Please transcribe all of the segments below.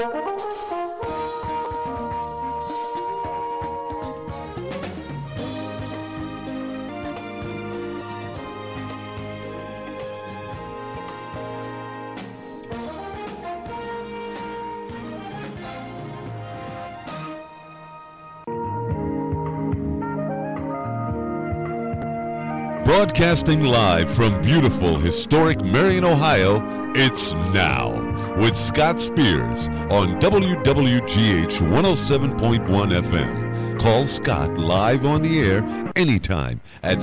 Broadcasting live from beautiful, historic Marion, Ohio, it's Now with Scott Spears on WWGH 107.1 FM. Call Scott live on the air anytime at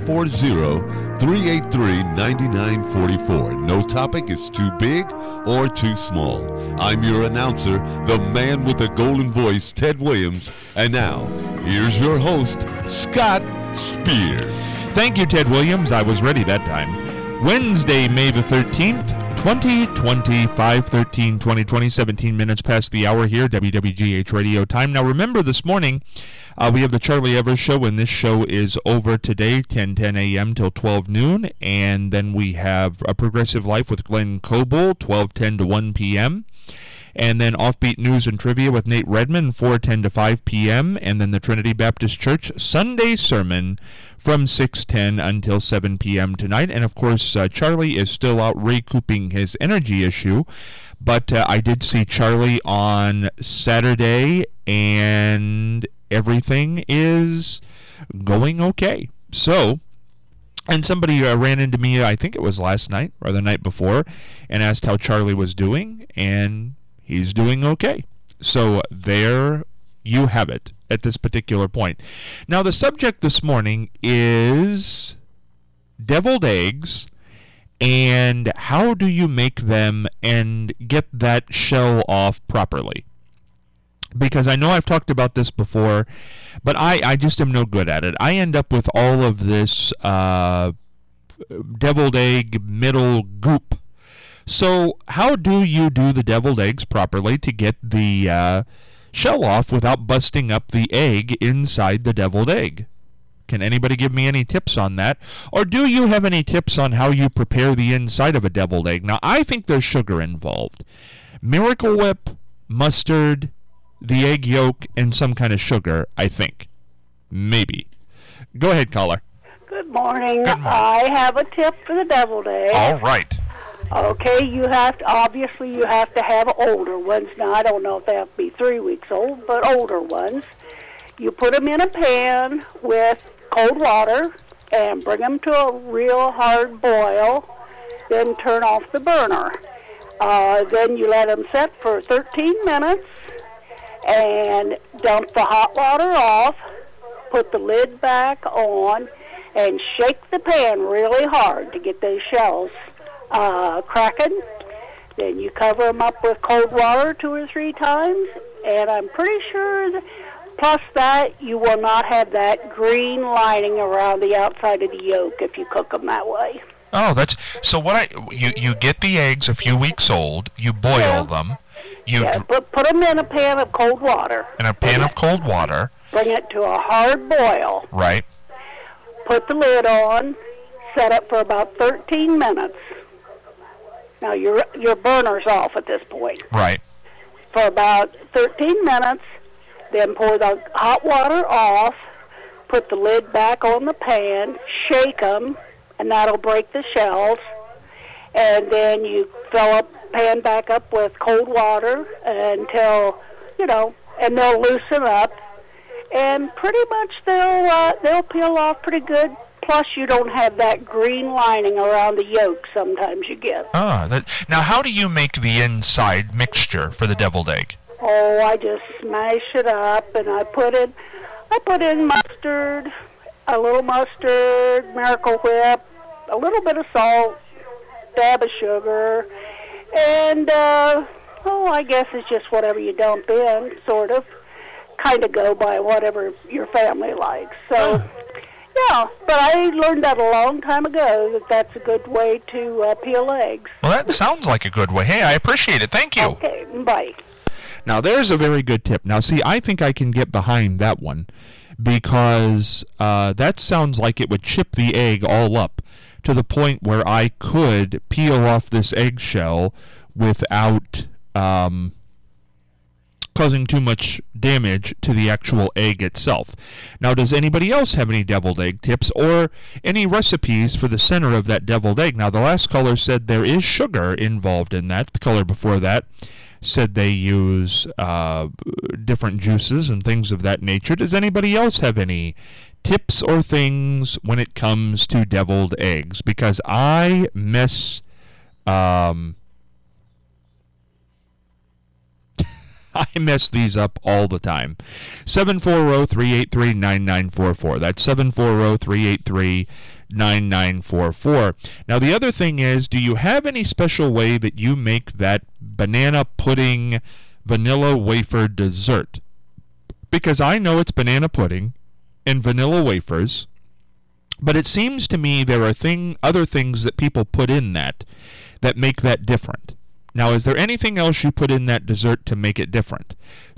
740-383-9944. No topic is too big or too small. I'm your announcer, the man with the golden voice, Ted Williams. And now, here's your host, Scott Spears. Thank you, Ted Williams. I was ready that time. Wednesday, May the 13th, 2020, 5/13, 2020, 17 minutes past the hour here, WWGH Radio Time. Now, remember, this morning, we have the Charlie Evers Show, and this show is over today, 10 a.m. till 12 noon. And then we have A Progressive Life with Glenn Coble, 12:10 to 1 p.m., and then Offbeat News and Trivia with Nate Redman, 4:10 to 5 p.m., and then the Trinity Baptist Church Sunday Sermon from 6:10 until 7 p.m. tonight. And, of course, Charlie is still out recouping his energy issue, but I did see Charlie on Saturday, and everything is going okay. So, and somebody ran into me, I think it was last night or the night before, and asked how Charlie was doing, and he's doing okay. So there you have it at this particular point. Now, the subject this morning is deviled eggs, and how do you make them and get that shell off properly? Because I know I've talked about this before, but I just am no good at it. I end up with all of this deviled egg middle goop. So how do you do the deviled eggs properly to get the shell off without busting up the egg inside the deviled egg? Can anybody give me any tips on that? Or do you have any tips on how you prepare the inside of a deviled egg? Now, I think there's sugar involved. Miracle Whip, mustard, the egg yolk, and some kind of sugar, I think. Maybe. Go ahead, caller. Good morning. Good morning. I have a tip for the deviled egg. All right. Okay, you have to have older ones. Now, I don't know if they have to be 3 weeks old, but older ones. You put them in a pan with cold water and bring them to a real hard boil, then turn off the burner. Then you let them set for 13 minutes and dump the hot water off, put the lid back on, and shake the pan really hard to get those shells cracking. Then you cover them up with cold water 2 or 3 times, and I'm pretty sure plus that you will not have that green lining around the outside of the yolk if you cook them that way. Oh, that's so. You get the eggs a few weeks old. You boil them. Put them in a pan of cold water. In a pan of cold water. Bring it to a hard boil. Right. Put the lid on. Set it for about 13 minutes. Now, your burner's off at this point. Right. For about 13 minutes, then pour the hot water off, put the lid back on the pan, shake them, and that'll break the shells. And then you fill up pan back up with cold water until, and they'll loosen up. And pretty much they'll peel off pretty good. Plus, you don't have that green lining around the yolk sometimes you get. Now, how do you make the inside mixture for the deviled egg? Oh, I just smash it up, and I put in mustard, a little mustard, Miracle Whip, a little bit of salt, dab of sugar, and, I guess it's just whatever you dump in, sort of. Kind of go by whatever your family likes. So, yeah, but I learned that a long time ago, that's a good way to peel eggs. Well, that sounds like a good way. Hey, I appreciate it. Thank you. Okay, bye. Now, there's a very good tip. Now, see, I think I can get behind that one because that sounds like it would chip the egg all up to the point where I could peel off this eggshell without causing too much damage to the actual egg itself. Now, does anybody else have any deviled egg tips or any recipes for the center of that deviled egg? Now, the last caller said there is sugar involved in that. The caller before that said they use different juices and things of that nature. Does anybody else have any tips or things when it comes to deviled eggs? Because I mess these up all the time. 740-383-9944. That's 740-383-9944. Now, the other thing is, do you have any special way that you make that banana pudding vanilla wafer dessert? Because I know it's banana pudding and vanilla wafers, but it seems to me there are other things that people put in that make that different. Now, is there anything else you put in that dessert to make it different?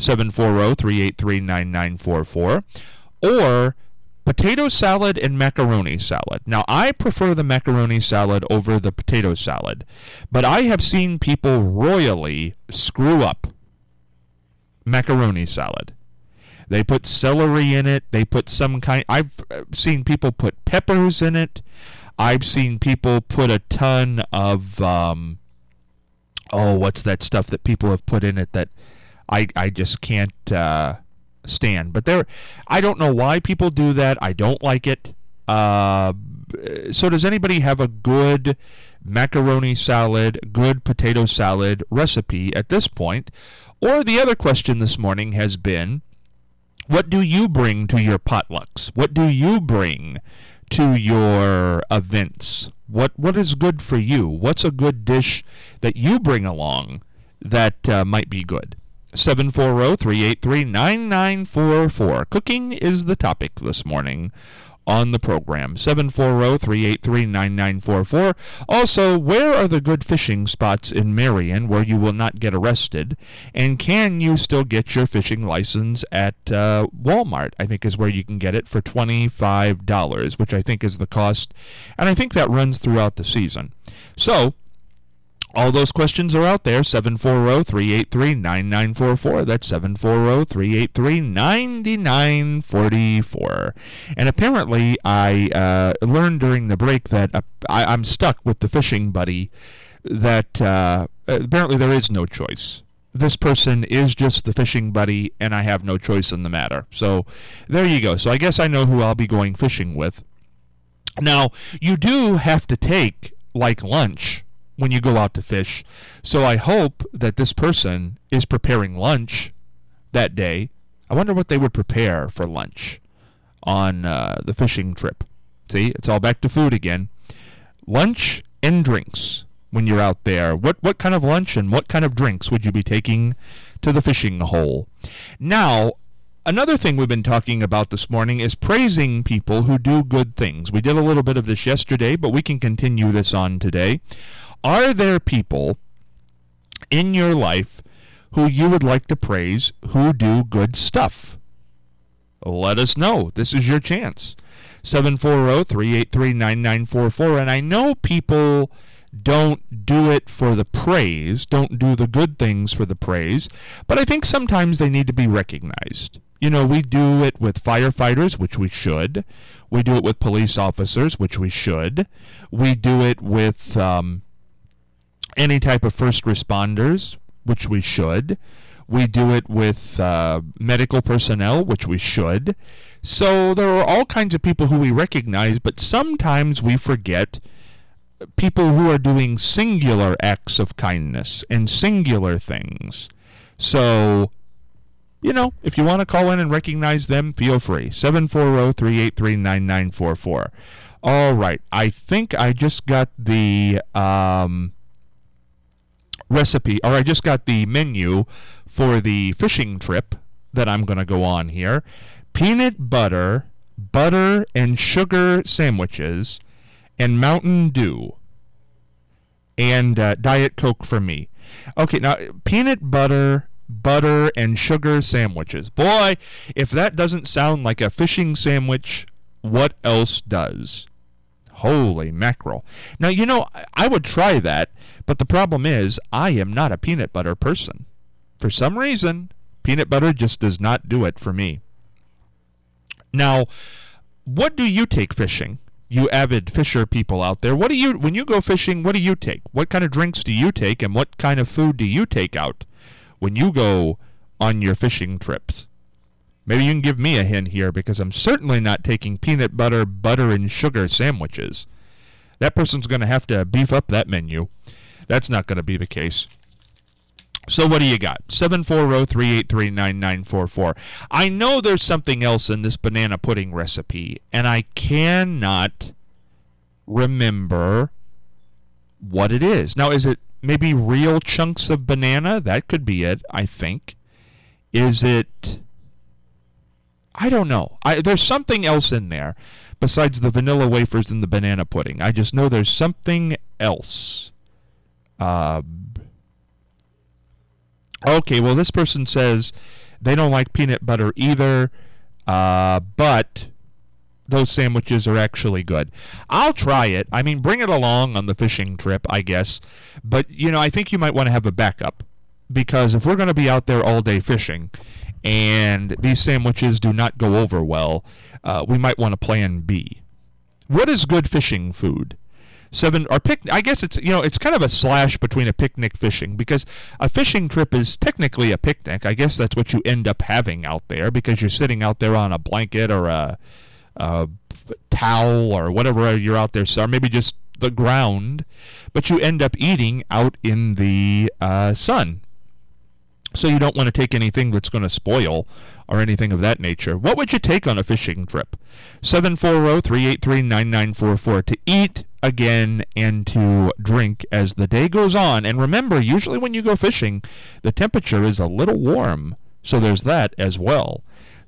740-383-9944. Or potato salad and macaroni salad. Now, I prefer the macaroni salad over the potato salad, but I have seen people royally screw up macaroni salad. They put celery in it. They put I've seen people put peppers in it. I've seen people put a ton of what's that stuff that people have put in it that I just can't stand. But I don't know why people do that. I don't like it. So does anybody have a good macaroni salad, good potato salad recipe at this point? Or the other question this morning has been, what do you bring to your potlucks? What do you bring to your events? What is good for you? What's a good dish that you bring along that might be good? 740-383-9944. Cooking is the topic this morning on the program. 740-383-9944. Also, where are the good fishing spots in Marion where you will not get arrested? And can you still get your fishing license at Walmart? I think is where you can get it for $25, which I think is the cost. And I think that runs throughout the season. So, all those questions are out there. 740-383-9944. That's 740-383-9944. And apparently, I learned during the break that I'm stuck with the fishing buddy, that apparently there is no choice. This person is just the fishing buddy, and I have no choice in the matter. So there you go. So I guess I know who I'll be going fishing with. Now, you do have to take, like, lunch when you go out to fish. So I hope that this person is preparing lunch that day. I wonder what they would prepare for lunch on the fishing trip. See, it's all back to food again. Lunch and drinks when you're out there. What kind of lunch and what kind of drinks would you be taking to the fishing hole? Now, another thing we've been talking about this morning is praising people who do good things. We did a little bit of this yesterday, but we can continue this on today. Are there people in your life who you would like to praise who do good stuff? Let us know. This is your chance. 740-383-9944. And I know people don't do it for the praise, don't do the good things for the praise, but I think sometimes they need to be recognized. You know, we do it with firefighters, which we should. We do it with police officers, which we should. We do it with any type of first responders, which we should. We do it with medical personnel, which we should. So there are all kinds of people who we recognize, but sometimes we forget people who are doing singular acts of kindness and singular things. So, you know, if you want to call in and recognize them, feel free. 740-383-9944. All right. I think I just got the recipe, or I just got the menu for the fishing trip that I'm going to go on here. Peanut butter, and sugar sandwiches, and Mountain Dew, and Diet Coke for me. Okay, now, peanut butter, and sugar sandwiches. Boy, if that doesn't sound like a fishing sandwich, what else does? Holy mackerel. Now, you know, I would try that, but the problem is I am not a peanut butter person. For some reason, Peanut butter just does not do it for me. Now, what do you take fishing? You avid fisher people out there, when you go fishing, what do you take? What kind of drinks do you take, and what kind of food do you take out when you go on your fishing trips? Maybe you can give me a hint here, because I'm certainly not taking peanut butter, butter, and sugar sandwiches. That person's going to have to beef up that menu. That's not going to be the case. So what do you got? 740-383-9944. I know there's something else in this banana pudding recipe, and I cannot remember what it is. Now, is it maybe real chunks of banana? That could be it, I think. Is it... I don't know. There's something else in there besides the vanilla wafers and the banana pudding. I just know there's something else. Okay, well, this person says they don't like peanut butter either, but those sandwiches are actually good. I'll try it. I mean, bring it along on the fishing trip, I guess. But, I think you might want to have a backup, because if we're going to be out there all day fishing and these sandwiches do not go over well, we might want a plan B. What is good fishing food? I guess it's kind of a slash between a picnic fishing, because a fishing trip is technically a picnic. I guess that's what you end up having out there, because you're sitting out there on a blanket or a towel or whatever you're out there, or maybe just the ground, but you end up eating out in the sun. So you don't want to take anything that's going to spoil or anything of that nature. What would you take on a fishing trip? 740-383-9944 to eat again and to drink as the day goes on. And remember, usually when you go fishing, the temperature is a little warm. So there's that as well.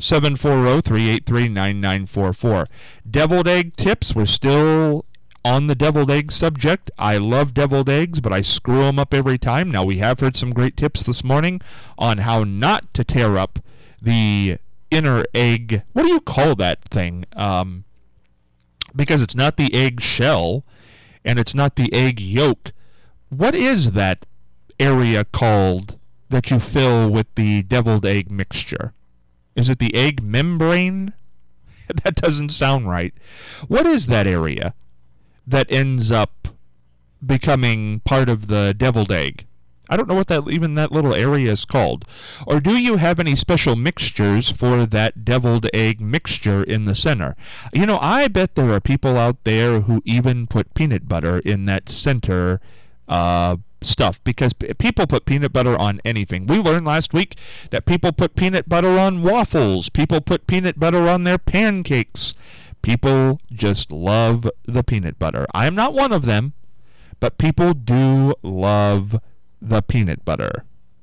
740-383-9944. Deviled egg tips. We're still on the deviled egg subject. I love deviled eggs, but I screw them up every time. Now, we have heard some great tips this morning on how not to tear up the inner egg. What do you call that thing? Because it's not the egg shell and it's not the egg yolk. What is that area called that you fill with the deviled egg mixture? Is it the egg membrane? That doesn't sound right. What is that area that ends up becoming part of the deviled egg? I don't know what that little area is called. Or do you have any special mixtures for that deviled egg mixture in the center? I bet there are people out there who even put peanut butter in that center stuff, because people put peanut butter on anything. We learned last week that people put peanut butter on waffles. People put peanut butter on their pancakes. People just love the peanut butter. I'm not one of them, but people do love the peanut butter.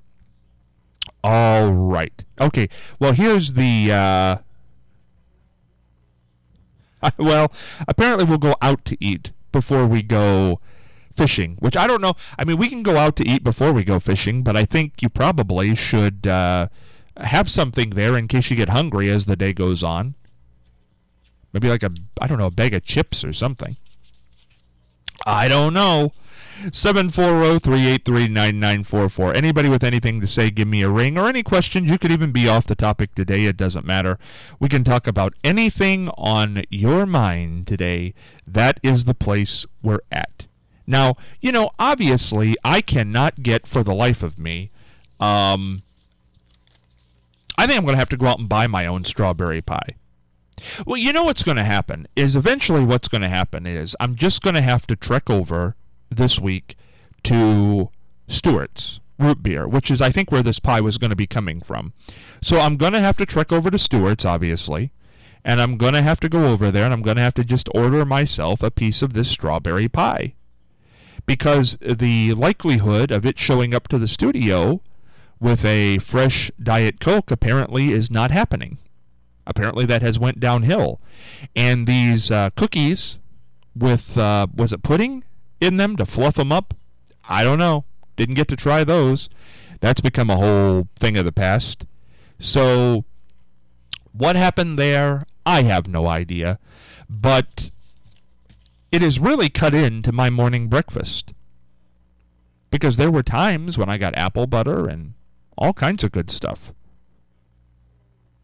All right. Okay, well, here's the... well, apparently we'll go out to eat before we go fishing, which I don't know. I mean, we can go out to eat before we go fishing, but I think you probably should have something there in case you get hungry as the day goes on. Maybe like a bag of chips or something. I don't know. 740-383-9944. Anybody with anything to say, give me a ring. Or any questions, you could even be off the topic today. It doesn't matter. We can talk about anything on your mind today. That is the place we're at. Now, obviously, I cannot get for the life of me. I think I'm going to have to go out and buy my own strawberry pie. Well, what's going to happen is eventually what's going to happen is I'm just going to have to trek over this week to Stewart's Root Beer, which is, I think, where this pie was going to be coming from. So I'm going to have to trek over to Stewart's, obviously, and I'm going to have to go over there, and I'm going to have to just order myself a piece of this strawberry pie, because the likelihood of it showing up to the studio with a fresh Diet Coke apparently is not happening. Apparently that has went downhill. And these cookies with, was it pudding in them to fluff them up? I don't know. Didn't get to try those. That's become a whole thing of the past. So what happened there, I have no idea. But it is really cut into my morning breakfast. Because there were times when I got apple butter and all kinds of good stuff.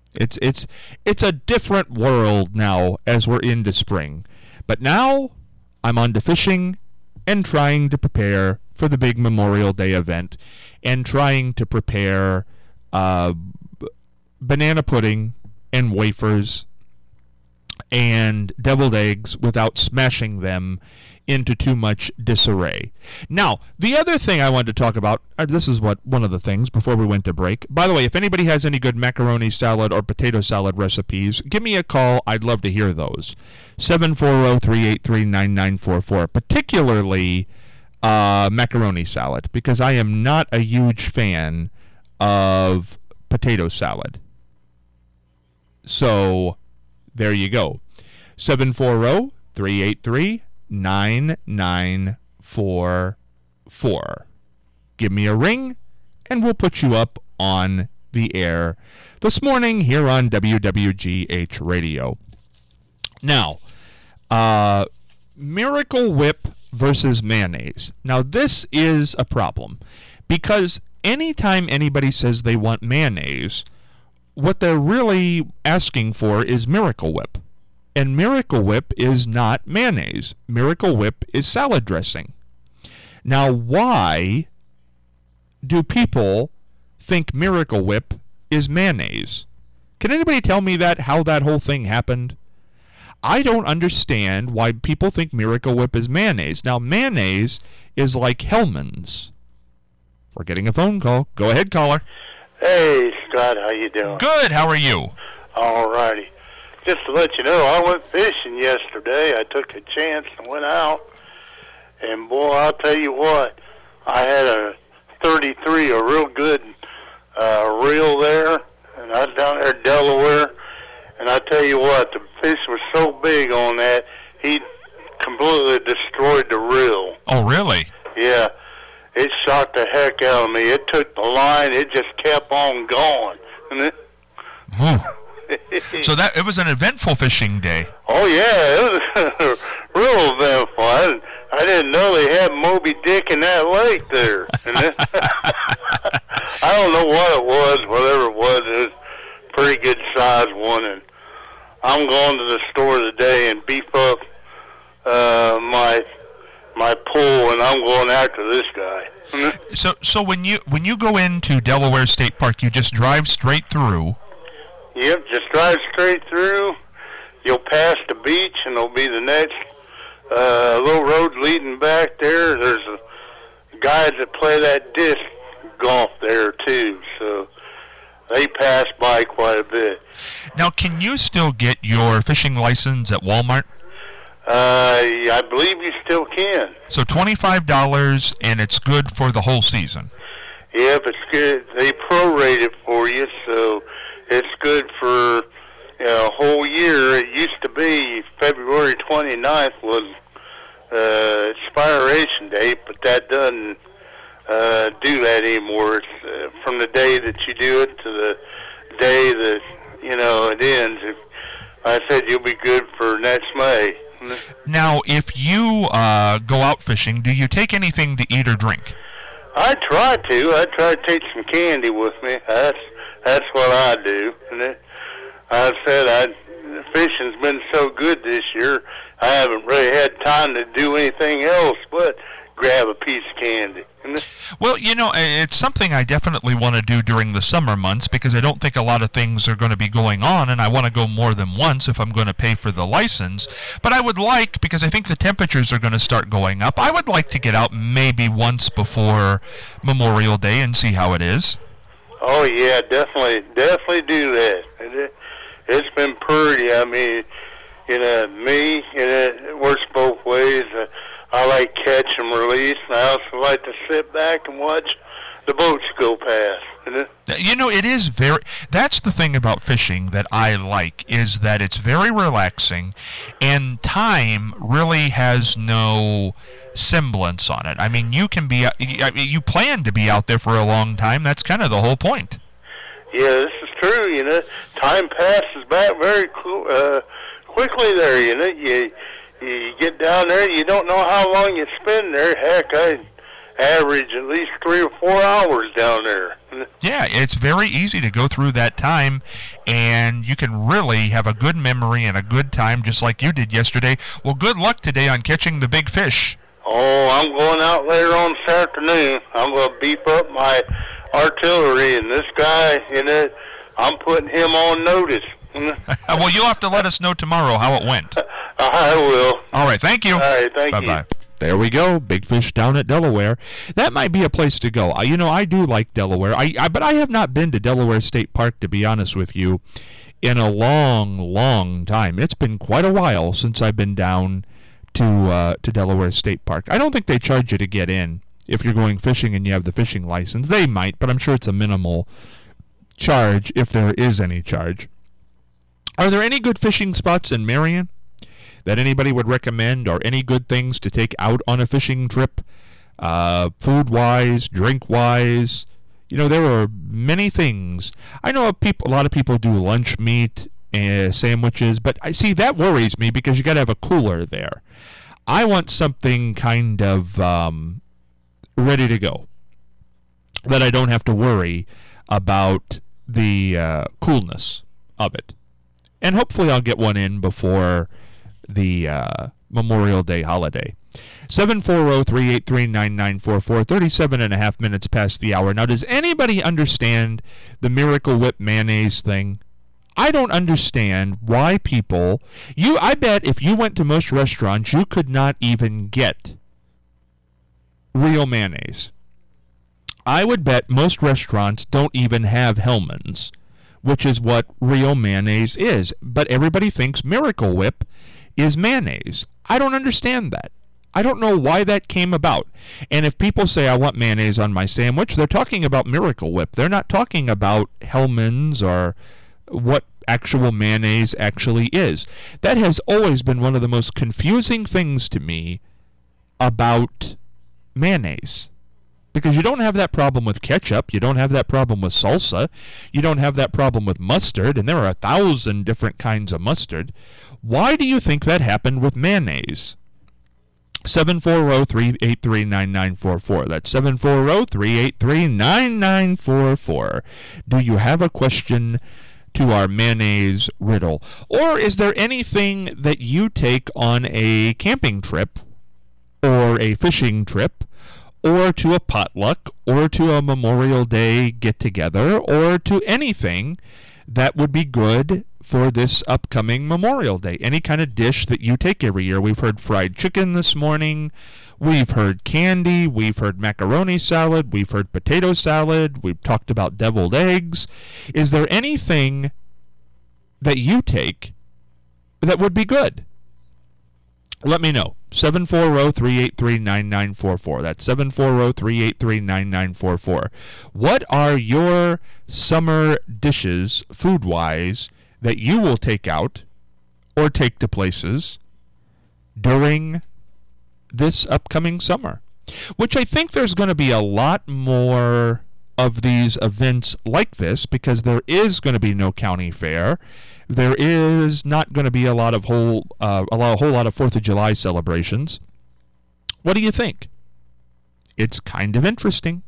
It's a different world now as we're into spring. But now I'm on to fishing and trying to prepare for the big Memorial Day event and trying to prepare banana pudding and wafers and deviled eggs without smashing them into too much disarray. Now, the other thing I wanted to talk about, this is one of the things before we went to break. By the way, if anybody has any good macaroni salad or potato salad recipes, give me a call. I'd love to hear those. 740-383-9944, particularly macaroni salad, because I am not a huge fan of potato salad. So, there you go. 740-383-9944. Give me a ring, and we'll put you up on the air this morning here on WWGH Radio. Now, Miracle Whip versus mayonnaise. Now, this is a problem, because anytime anybody says they want mayonnaise, what they're really asking for is Miracle Whip. And Miracle Whip is not mayonnaise. Miracle Whip is salad dressing. Now, why do people think Miracle Whip is mayonnaise? Can anybody tell me how that whole thing happened? I don't understand why people think Miracle Whip is mayonnaise. Now, mayonnaise is like Hellmann's. We're getting a phone call. Go ahead, caller. Hey, Scott, how you doing? Good, how are you? All righty. Just to let you know, I went fishing yesterday. I took a chance and went out. And, boy, I'll tell you what, I had a 33, a real good reel there. And I was down there in Delaware. And I tell you what, the fish was so big on that, he completely destroyed the reel. Oh, really? Yeah. It shocked the heck out of me. It took the line. It just kept on going. So it was an eventful fishing day. Oh, yeah. It was real eventful. I didn't know they had Moby Dick in that lake there. I don't know what it was. Whatever it was a pretty good size one. And I'm going to the store today and beef up my pool, and I'm going after this guy. So when you go into Delaware State Park, you just drive straight through. Yep, just drive straight through. You'll pass the beach, and there'll be the next little road leading back there. There's guys that play that disc golf there too, so they pass by quite a bit. Now, can you still get your fishing license at Walmart? I believe you still can. So $25, and it's good for the whole season. Yep, it's good. They prorate it for you, so it's good for a whole year. It used to be February 29th was expiration date, but that doesn't do that anymore. It's from the day that you do it to the day that it ends. I said you'll be good for next May. Now, if you go out fishing, do you take anything to eat or drink? I try to. I try to take some candy with me. That's what I do. And I said fishing's been so good this year, I haven't really had time to do anything else but grab a piece of candy. Well, it's something I definitely want to do during the summer months, because I don't think a lot of things are going to be going on, and I want to go more than once if I'm going to pay for the license. But I would like, because I think the temperatures are going to start going up, I would like to get out maybe once before Memorial Day and see how it is. Oh, yeah, definitely do that. It's been pretty. I mean, it works both ways. I like catch and release, and I also like to sit back and watch the boats go past. It is that's the thing about fishing that I like, is that it's very relaxing, and time really has no semblance on it. I mean, you plan to be out there for a long time. That's kind of the whole point. Yeah, this is true. Time passes back very quickly there. You get down there, you don't know how long you spend there. Heck, average at least 3 or 4 hours down there. Yeah, it's very easy to go through that time, and you can really have a good memory and a good time just like you did yesterday. Well, good luck today on catching the big fish. Oh, I'm going out later on this afternoon. I'm going to beef up my artillery, and this guy, I'm putting him on notice. Well, you'll have to let us know tomorrow how it went. I will. All right, thank you. All right, thank you. Bye-bye. There we go, big fish down at Delaware. That might be a place to go. I do like Delaware. But I have not been to Delaware State Park, to be honest with you, in a long, long time. It's been quite a while since I've been down to Delaware State Park. I don't think they charge you to get in if you're going fishing and you have the fishing license. They might, but I'm sure it's a minimal charge if there is any charge. Are there any good fishing spots in Marion that anybody would recommend, or any good things to take out on a fishing trip, food-wise, drink-wise? There are many things. I know a lot of people do lunch meat, sandwiches, but I see that worries me because you got to have a cooler there. I want something kind of ready to go, that I don't have to worry about the coolness of it. And hopefully I'll get one in before the Memorial Day holiday. 740-383-9944, 37 and a half minutes past the hour. Now, does anybody understand the Miracle Whip mayonnaise thing? I don't understand why people... I bet if you went to most restaurants, you could not even get real mayonnaise. I would bet most restaurants don't even have Hellmann's, which is what real mayonnaise is. But everybody thinks Miracle Whip is mayonnaise. I don't understand that. I don't know why that came about. And if people say, I want mayonnaise on my sandwich, they're talking about Miracle Whip. They're not talking about Hellmann's or what actual mayonnaise actually is. That has always been one of the most confusing things to me about mayonnaise. Because you don't have that problem with ketchup, you don't have that problem with salsa, you don't have that problem with mustard, and there are 1,000 different kinds of mustard. Why do you think that happened with mayonnaise? 740-383-9944. That's 740-383-9944. Do you have a question to our mayonnaise riddle? Or is there anything that you take on a camping trip, or a fishing trip, or to a potluck, or to a Memorial Day get-together, or to anything that would be good for this upcoming Memorial Day? Any kind of dish that you take every year. We've heard fried chicken this morning. We've heard candy. We've heard macaroni salad. We've heard potato salad. We've talked about deviled eggs. Is there anything that you take that would be good? Let me know. 740-383-9944. That's 740-383-9944. What are your summer dishes, food-wise, that you will take out or take to places during this upcoming summer? Which I think there's going to be a lot more of these events like this, because there is going to be no county fair. There is not going to be a whole lot of 4th of July celebrations. What do you think? It's kind of interesting.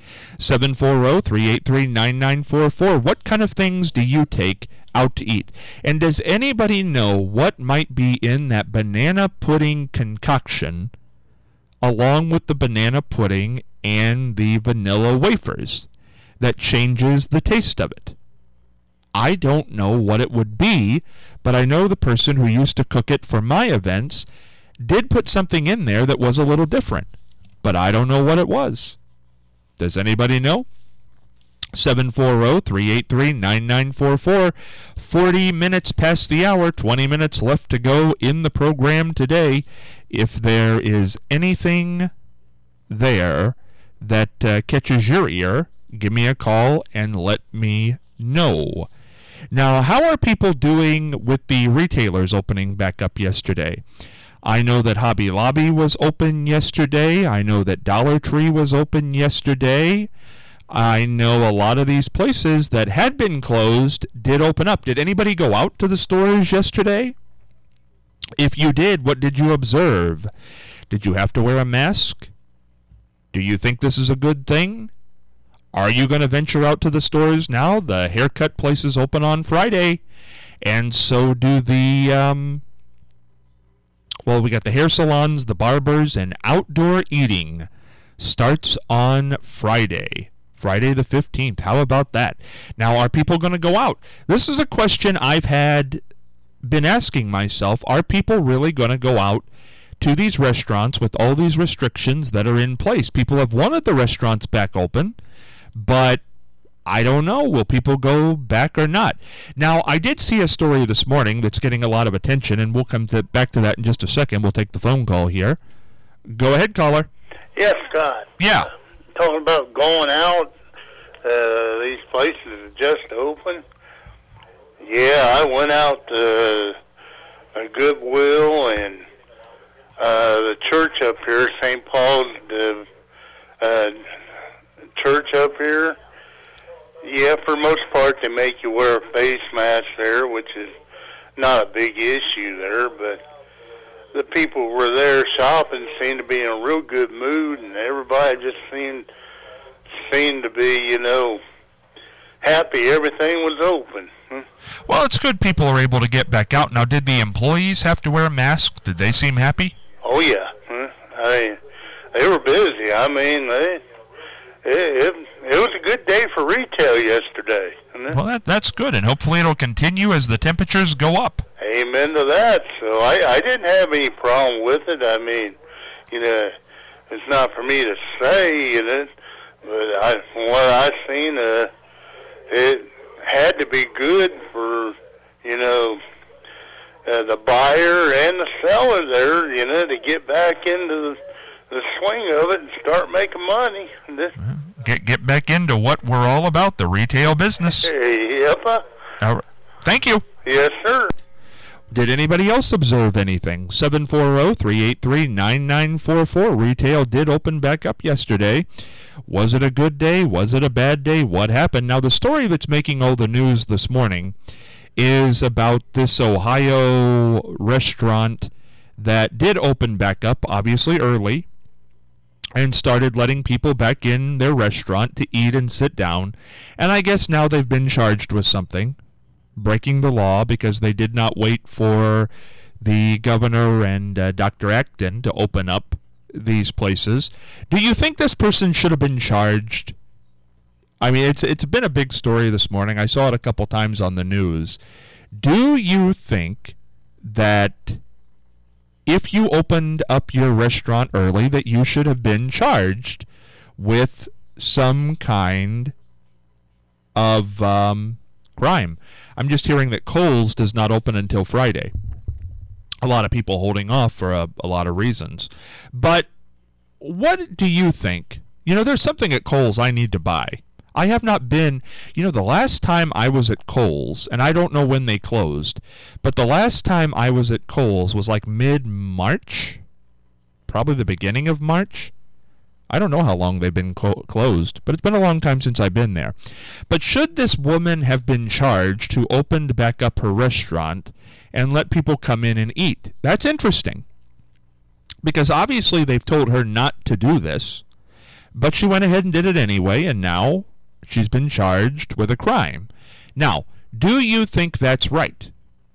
740-383-9944. What kind of things do you take out to eat? And does anybody know what might be in that banana pudding concoction, along with the banana pudding and the vanilla wafers, that changes the taste of it? I don't know what it would be, but I know the person who used to cook it for my events did put something in there that was a little different, but I don't know what it was. Does anybody know? 740-383-9944. 40 minutes past the hour, 20 minutes left to go in the program today. If there is anything there that catches your ear, give me a call and let me know. Now, how are people doing with the retailers opening back up yesterday? I know that Hobby Lobby was open yesterday. I know that Dollar Tree was open yesterday. I know a lot of these places that had been closed did open up. Did anybody go out to the stores yesterday? If you did, what did you observe? Did you have to wear a mask? Do you think this is a good thing? Are you going to venture out to the stores now? The haircut places open on Friday, and so do the, we got the hair salons, the barbers, and outdoor eating starts on Friday the 15th. How about that? Now, are people going to go out? This is a question I've been asking myself. Are people really going to go out to these restaurants with all these restrictions that are in place? People have wanted the restaurants back open, but I don't know. Will people go back or not? Now, I did see a story this morning that's getting a lot of attention, and we'll come back to that in just a second. We'll take the phone call here. Go ahead, caller. Yes, Scott. Yeah. Talking about going out, these places are just open. Yeah, I went out to a Goodwill and the church up here, St. Paul's, the church up here. Yeah, for the most part, they make you wear a face mask there, which is not a big issue there, but the people who were there shopping seemed to be in a real good mood, and everybody just seemed to be, happy everything was open. Well, it's good people are able to get back out. Now, did the employees have to wear masks? Did they seem happy? Oh, yeah. They were busy. I mean, it was a good day for retail yesterday. Well, that's good, and hopefully it'll continue as the temperatures go up. Amen to that. So I didn't have any problem with it. I mean, it's not for me to say, but from what I've seen, it had to be good for, the buyer and the seller there, to get back into the swing of it and start making money. Get back into what we're all about, the retail business. Yep. All right. Thank you. Yes, sir. Did anybody else observe anything? 740-383-9944. Retail did open back up yesterday. Was it a good day? Was it a bad day? What happened? Now, the story that's making all the news this morning is about this Ohio restaurant that did open back up, obviously early, and started letting people back in their restaurant to eat and sit down. And I guess now they've been charged with something, breaking the law, because they did not wait for the governor and Dr. Acton to open up these places. Do you think this person should have been charged? I mean, it's been a big story this morning. I saw it a couple times on the news. Do you think that if you opened up your restaurant early, that you should have been charged with some kind of crime? I'm just hearing that Kohl's does not open until Friday. A lot of people holding off for a lot of reasons. But what do you think? There's something at Kohl's I need to buy. I have not been, the last time I was at Kohl's, and I don't know when they closed, but the last time I was at Kohl's was like mid-March, probably the beginning of March. I don't know how long they've been closed, but it's been a long time since I've been there. But should this woman have been charged who opened back up her restaurant and let people come in and eat? That's interesting, because obviously they've told her not to do this, but she went ahead and did it anyway, and now she's been charged with a crime. Now, do you think that's right?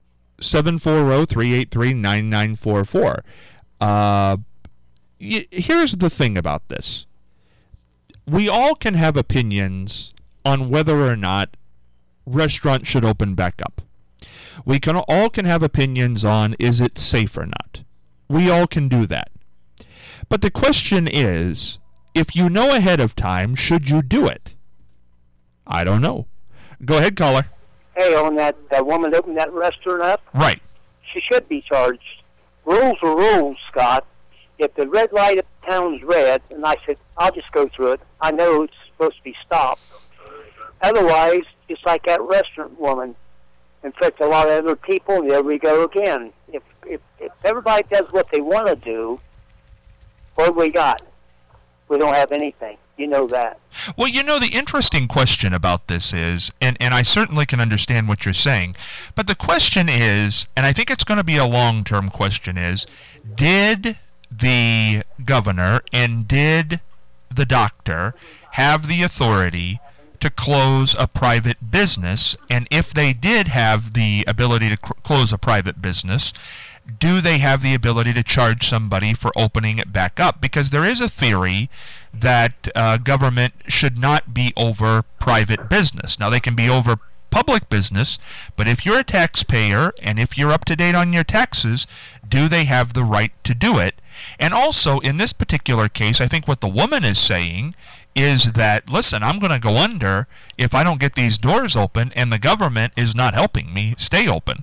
740-383-9944. Here's the thing about this. We all can have opinions on whether or not restaurants should open back up. We all can have opinions on, is it safe or not? We all can do that. But the question is, if you know ahead of time, should you do it? I don't know. Go ahead, caller. Hey, on that woman that opened that restaurant up? Right. She should be charged. Rules are rules, Scott. If the red light of town's red, and I said, I'll just go through it, I know it's supposed to be stopped. Otherwise, just like that restaurant woman, infect a lot of other people, and there we go again. If everybody does what they want to do, what have we got? We don't have anything. You know that. Well, the interesting question about this is, and I certainly can understand what you're saying, but the question is, and I think it's going to be a long-term question, is, did the governor and did the doctor have the authority to close a private business? And if they did have the ability to close a private business, do they have the ability to charge somebody for opening it back up? Because there is a theory that government should not be over private business. Now, they can be over public business, but if you're a taxpayer and if you're up to date on your taxes, do they have the right to do it? And also, in this particular case, I think what the woman is saying is that, listen, I'm going to go under if I don't get these doors open, and the government is not helping me stay open.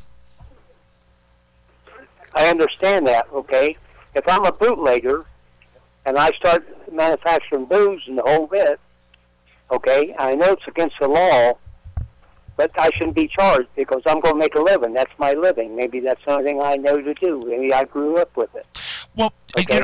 I understand that, okay? If I'm a bootlegger and I start manufacturing booze and the whole bit, okay, I know it's against the law, but I shouldn't be charged because I'm going to make a living. That's my living. Maybe that's the only thing I know to do. Maybe I grew up with it. Well, okay?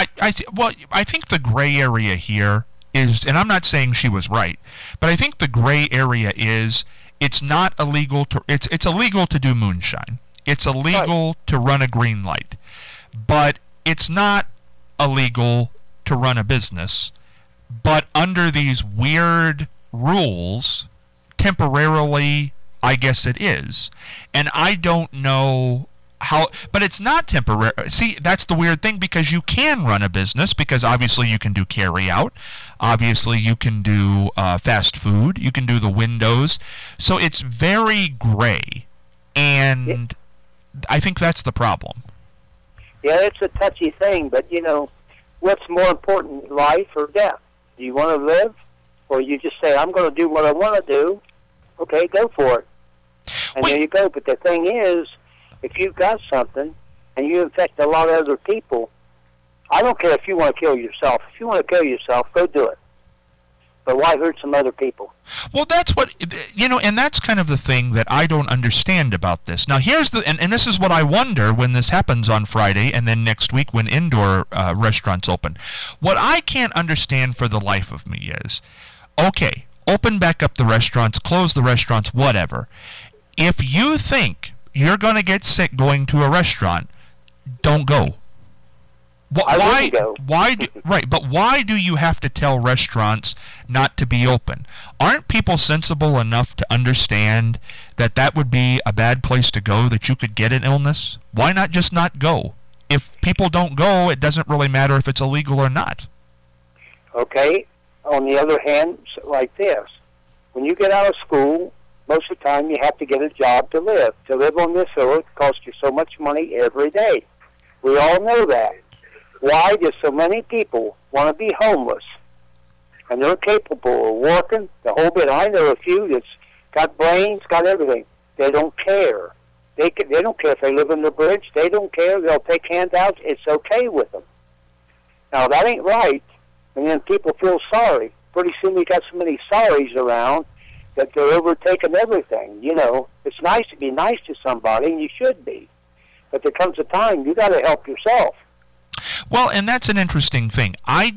I think the gray area here is, and I'm not saying she was right, but I think the gray area is it's not illegal to it's illegal to do moonshine. It's illegal to run a green light, but it's not illegal to run a business. But under these weird rules, temporarily, I guess it is. And I don't know how, but it's not temporary. See, that's the weird thing, because you can run a business, because obviously you can do carry out, obviously you can do fast food, you can do the windows. So it's very gray, and I think that's the problem. Yeah, it's a touchy thing, but you know, what's more important, life or death? Do you want to live, or you just say, I'm going to do what I want to do? Okay, go for it. And there you go. But the thing is, if you've got something and you infect a lot of other people, I don't care if you want to kill yourself. If you want to kill yourself, go do it. But why hurt some other people? Well, that's what, you know, and that's kind of the thing that I don't understand about this. Now, here's the, and this is what I wonder when this happens on Friday and then next week when indoor restaurants open. What I can't understand for the life of me is, okay, open back up the restaurants, close the restaurants, whatever. If you think you're going to get sick going to a restaurant, don't go. I wouldn't go. Right, but why do you have to tell restaurants not to be open? Aren't people sensible enough to understand that that would be a bad place to go, that you could get an illness? Why not just not go? If people don't go, it doesn't really matter if it's illegal or not. Okay. On the other hand, like this, when you get out of school, most of the time you have to get a job to live. To live on this earth costs you so much money every day. We all know that. Why do so many people want to be homeless? And they're capable of working the whole bit. I know a few that's got brains, got everything. They don't care. They don't care if they live in the bridge. They don't care. They'll take handouts. It's okay with them. Now, that ain't right. And then people feel sorry. Pretty soon we got so many sorries around that they're overtaking everything. You know, it's nice to be nice to somebody, and you should be. But there comes a time you got to help yourself. Well, and that's an interesting thing.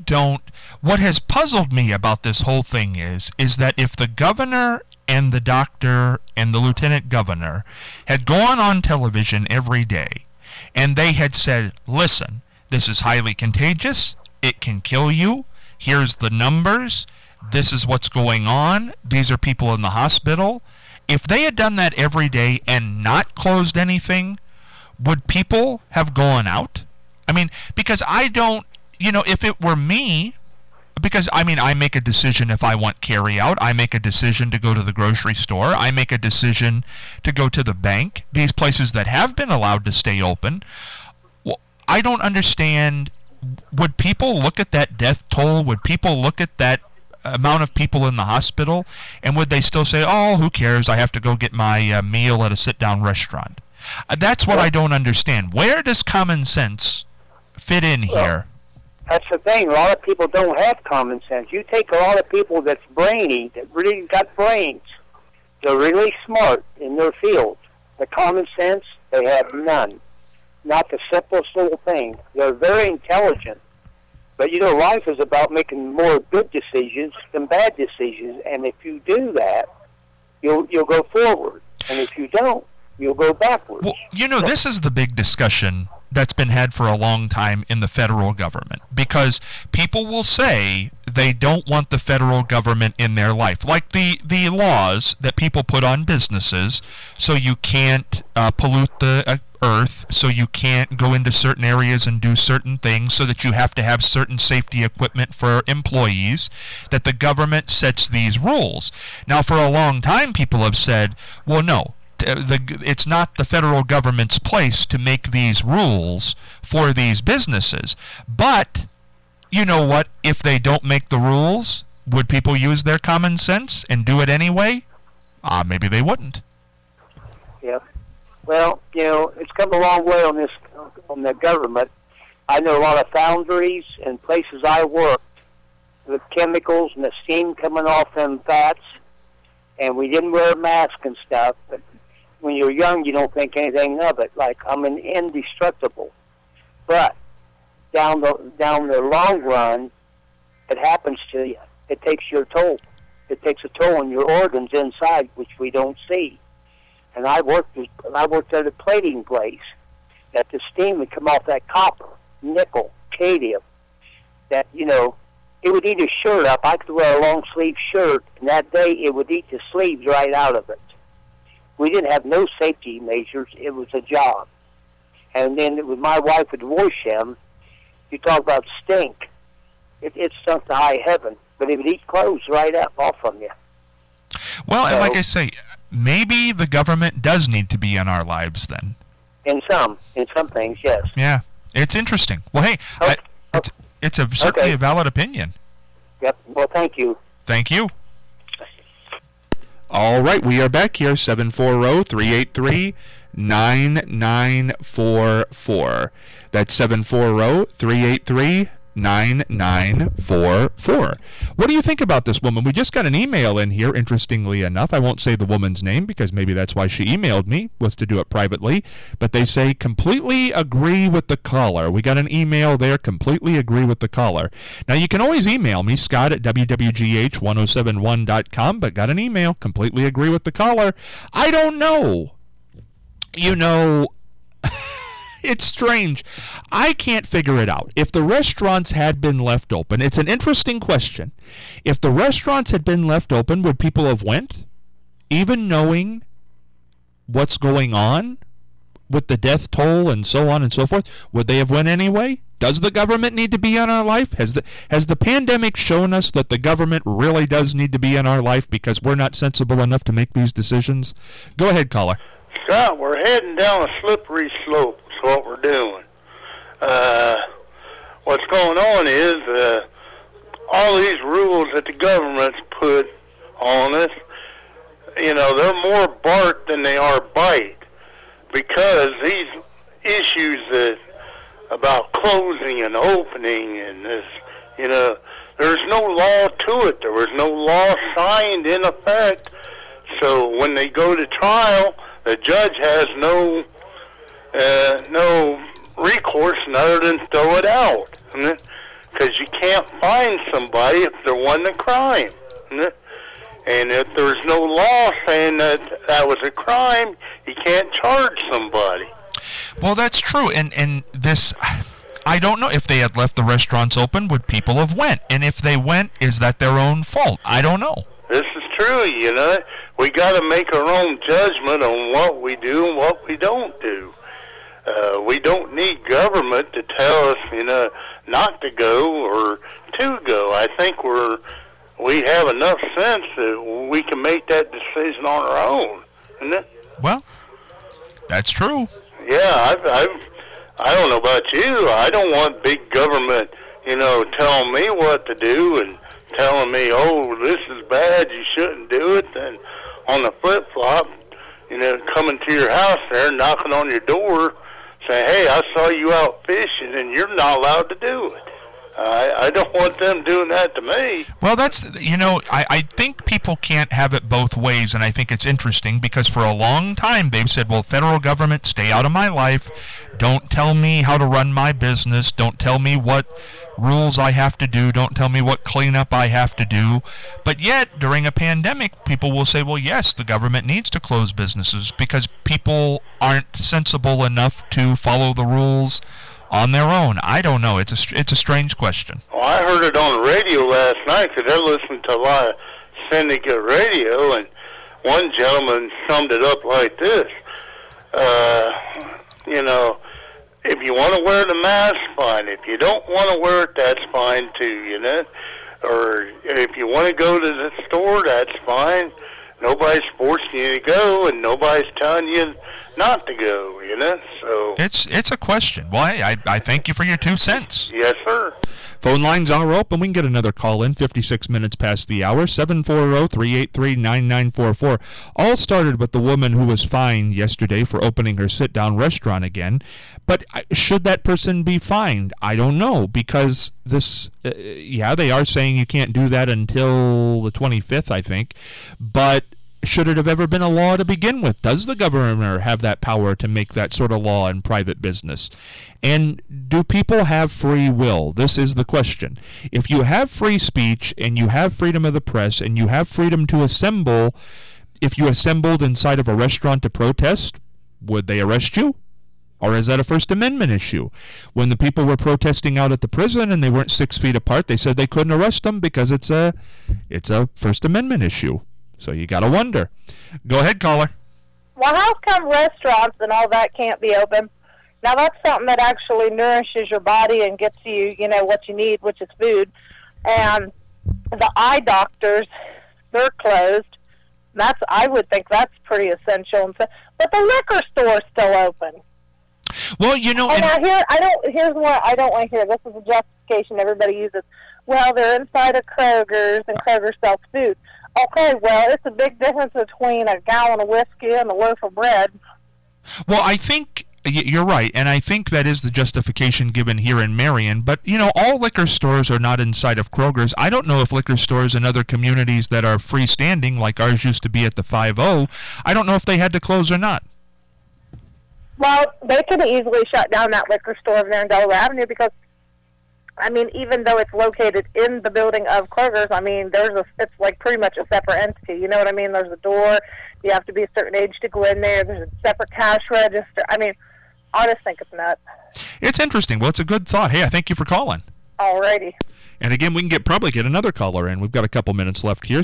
What has puzzled me about this whole thing is that if the governor and the doctor and the lieutenant governor had gone on television every day and they had said, listen, this is highly contagious, it can kill you, here's the numbers, this is what's going on, these are people in the hospital. If they had done that every day and not closed anything, would people have gone out? I mean, because I don't, you know, if it were me, because, I mean, I make a decision if I want carry out, I make a decision to go to the grocery store, I make a decision to go to the bank, these places that have been allowed to stay open. Well, I don't understand, would people look at that death toll, would people look at that amount of people in the hospital, and would they still say, oh, who cares, I have to go get my meal at a sit-down restaurant? That's what I don't understand. Where does common sense fit in here? That's the thing. A lot of people don't have common sense. You take a lot of people that's brainy, that really got brains. They're really smart in their field. The common sense, they have none. Not the simplest little thing. They're very intelligent. But, you know, life is about making more good decisions than bad decisions. And if you do that, you'll go forward. And if you don't, you'll go backwards. Well, you know, this is the big discussion that's been had for a long time in the federal government, because people will say they don't want the federal government in their life. Like the laws that people put on businesses, so you can't pollute the earth, so you can't go into certain areas and do certain things, so that you have to have certain safety equipment for employees, that the government sets these rules. Now, for a long time, people have said, well, no, it's not the federal government's place to make these rules for these businesses. But you know what? If they don't make the rules, would people use their common sense and do it anyway? Maybe they wouldn't. Yeah. Well, it's come a long way on the government. I know a lot of foundries and places I worked with chemicals and the steam coming off them fats, and we didn't wear masks and stuff. But when you're young, you don't think anything of it. Like, I'm an indestructible. But down the long run, it happens to you. It takes your toll. It takes a toll on your organs inside, which we don't see. And I worked at a plating place. That the steam would come off that copper, nickel, cadmium. That it would eat a shirt up. I could wear a long sleeve shirt, and that day it would eat the sleeves right out of it. We didn't have no safety measures. It was a job. And then with my wife would wash him. You talk about stink. It stunk to high heaven, but it would eat clothes right up off from you. Well, and like I say, maybe the government does need to be in our lives then. In some things, yes. Yeah, it's interesting. Well, hey, it's certainly a valid opinion. Yep. Well, thank you. Thank you. All right, we are back here, 740-383-9944. That's 740-383-9944. What do you think about this woman? We just got an email in here, interestingly enough. I won't say the woman's name because maybe that's why she emailed me, was to do it privately. But they say, completely agree with the caller. We got an email there, completely agree with the caller. Now, you can always email me, Scott at wwgh1071.com, but got an email, completely agree with the caller. I don't know. It's strange. I can't figure it out. If the restaurants had been left open, it's an interesting question. If the restaurants had been left open, would people have went? Even knowing what's going on with the death toll and so on and so forth, would they have went anyway? Does the government need to be in our life? Has the pandemic shown us that the government really does need to be in our life because we're not sensible enough to make these decisions? Go ahead, caller. Scott, we're heading down a slippery slope. That's what we're doing. What's going on is all these rules that the government's put on us, they're more bark than they are bite, because these issues about closing and opening and this, there's no law to it. There was no law signed in effect. So when they go to trial, the judge has no recourse other than throw it out, because you can't find somebody if they're won the crime. And if there's no law saying that was a crime, you can't charge somebody. Well, that's true. And this, I don't know. If they had left the restaurants open, would people have went? And if they went, is that their own fault? I don't know. This is true, We got to make our own judgment on what we do and what we don't do. We don't need government to tell us, not to go or to go. I think we have enough sense that we can make that decision on our own, isn't it? Well, that's true. Yeah, I don't know about you. I don't want big government, telling me what to do and telling me, oh, this is bad, you shouldn't do it. And on the flip-flop, coming to your house there, knocking on your door, saying, hey, I saw you out fishing, and you're not allowed to do it. I don't want them doing that to me. Well, that's, I think people can't have it both ways, and I think it's interesting because for a long time they've said, well, federal government, stay out of my life. Don't tell me how to run my business. Don't tell me what rules I have to do. Don't tell me what cleanup I have to do. But yet, during a pandemic, people will say, well, yes, the government needs to close businesses because people aren't sensible enough to follow the rules on their own? I don't know. It's a strange question. Well, I heard it on the radio last night because I listened to a lot of syndicate radio, and one gentleman summed it up like this. If you want to wear the mask, fine. If you don't want to wear it, that's fine too, Or if you want to go to the store, that's fine. Nobody's forcing you to go, and nobody's telling you not to go, So it's a question. Why? I thank you for your 2 cents. Yes, sir. Phone lines are open. We can get another call in. 56 minutes past the hour. 740-383-9944. All started with the woman who was fined yesterday for opening her sit-down restaurant again. But should that person be fined? I don't know, because this, they are saying you can't do that until the 25th, I think. But should it have ever been a law to begin with? Does the governor have that power to make that sort of law in private business? And do people have free will? This is the question. If you have free speech and you have freedom of the press and you have freedom to assemble, if you assembled inside of a restaurant to protest, would they arrest you? Or is that a First Amendment issue? When the people were protesting out at the prison and they weren't 6 feet apart, they said they couldn't arrest them because it's a First Amendment issue. So you got to wonder. Go ahead, caller. Well, how come restaurants and all that can't be open? Now, that's something that actually nourishes your body and gets you, what you need, which is food. And the eye doctors, they're closed. I would think that's pretty essential. But the liquor store's still open. Well, here's what I don't want to hear. This is a justification everybody uses. Well, they're inside of Kroger's, and Kroger sells food. Okay, well, it's a big difference between a gallon of whiskey and a loaf of bread. Well, I think you're right, and I think that is the justification given here in Marion. But, all liquor stores are not inside of Kroger's. I don't know if liquor stores in other communities that are freestanding, like ours used to be at the 5-0, I don't know if they had to close or not. Well, they could easily shut down that liquor store over there in Delaware Avenue because, even though it's located in the building of Kroger's, it's like pretty much a separate entity. You know what I mean? There's a door. You have to be a certain age to go in there. There's a separate cash register. I just think it's nuts. It's interesting. Well, it's a good thought. Hey, I thank you for calling. Alrighty. And again, we can probably get another caller in. We've got a couple minutes left here,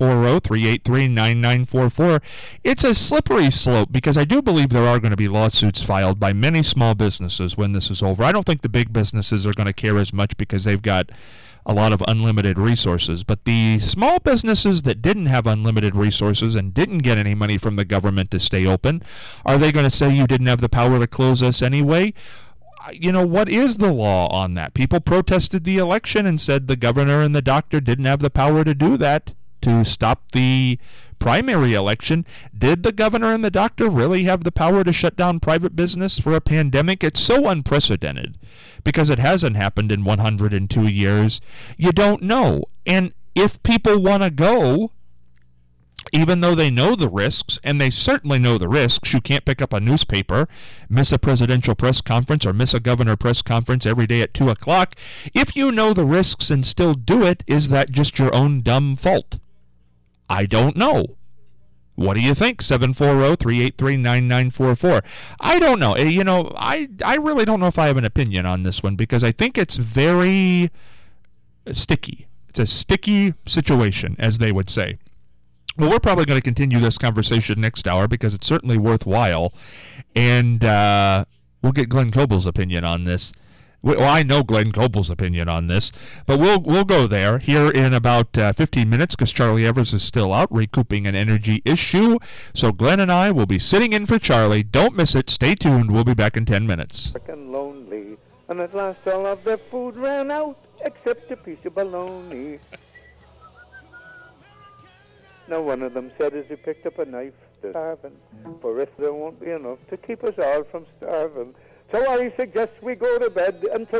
740-383-9944. It's a slippery slope because I do believe there are going to be lawsuits filed by many small businesses when this is over. I don't think the big businesses are going to care as much because they've got a lot of unlimited resources. But the small businesses that didn't have unlimited resources and didn't get any money from the government to stay open, are they going to say you didn't have the power to close us anyway? What is the law on that? People protested the election and said the governor and the doctor didn't have the power to do that, to stop the primary election. Did the governor and the doctor really have the power to shut down private business for a pandemic? It's so unprecedented because it hasn't happened in 102 years. You don't know. And if people want to go, even though they know the risks, and they certainly know the risks, you can't pick up a newspaper, miss a presidential press conference, or miss a governor press conference every day at 2 o'clock. If you know the risks and still do it, is that just your own dumb fault? I don't know. What do you think? 740-383-9944. I don't know. I really don't know if I have an opinion on this one because I think it's very sticky. It's a sticky situation, as they would say. Well, we're probably going to continue this conversation next hour because it's certainly worthwhile, and we'll get Glenn Cobal's opinion on this. Well, I know Glenn Cobal's opinion on this, but we'll go there here in about 15 minutes because Charlie Evers is still out recouping an energy issue. So Glenn and I will be sitting in for Charlie. Don't miss it. Stay tuned. We'll be back in 10 minutes. Lonely, and at last all of their food ran out except a piece of bologna. Now one of them said as he picked up a knife, "They're starving, for if there won't be enough to keep us all from starving. So I suggest we go to bed until